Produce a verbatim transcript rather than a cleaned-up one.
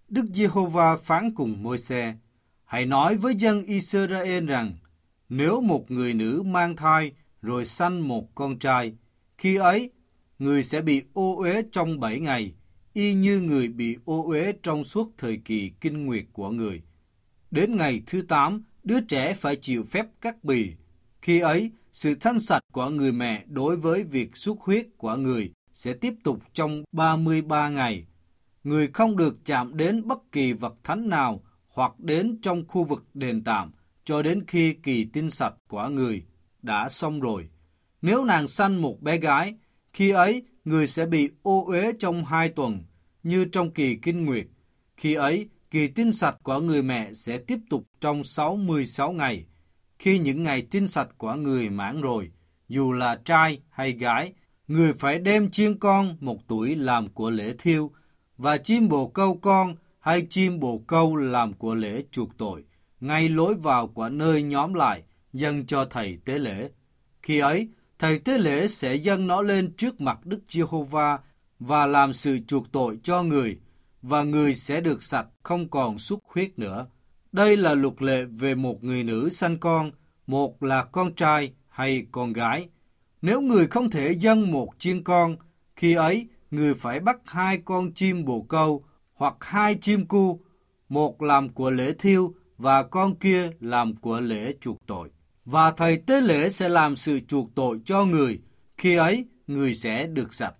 Đức Giê-hô-va phán cùng Môi-se: hãy nói với dân Israel rằng, nếu một người nữ mang thai rồi sanh một con trai, khi ấy người sẽ bị ô uế trong bảy ngày, y như người bị ô uế trong suốt thời kỳ kinh nguyệt của người. Đến ngày thứ tám, đứa trẻ phải chịu phép cắt bì. Khi ấy, sự thanh sạch của người mẹ đối với việc xuất huyết của người sẽ tiếp tục trong ba mươi ba ngày. Người không được chạm đến bất kỳ vật thánh nào hoặc đến trong khu vực đền tạm cho đến khi kỳ tinh sạch của người đã xong rồi. Nếu nàng sanh một bé gái, khi ấy người sẽ bị ô uế trong hai tuần, như trong kỳ kinh nguyệt. Khi ấy, kỳ tinh sạch của người mẹ sẽ tiếp tục trong sáu mươi sáu ngày. Khi những ngày tinh sạch của người mãn rồi, dù là trai hay gái, người phải đem chiên con một tuổi làm của lễ thiêu, và chim bồ câu con hay chim bồ câu làm của lễ chuộc tội, ngay lối vào của nơi nhóm lại, dâng cho thầy tế lễ. Khi ấy, thầy tế lễ sẽ dâng nó lên trước mặt Đức Giê-hô-va và làm sự chuộc tội cho người, và người sẽ được sạch, không còn xuất huyết nữa. Đây là luật lệ về một người nữ sanh con, một là con trai hay con gái. Nếu người không thể dâng một chiên con, khi ấy người phải bắt hai con chim bồ câu hoặc hai chim cu, một làm của lễ thiêu và con kia làm của lễ chuộc tội. Và thầy tế lễ sẽ làm sự chuộc tội cho người, khi ấy người sẽ được sạch.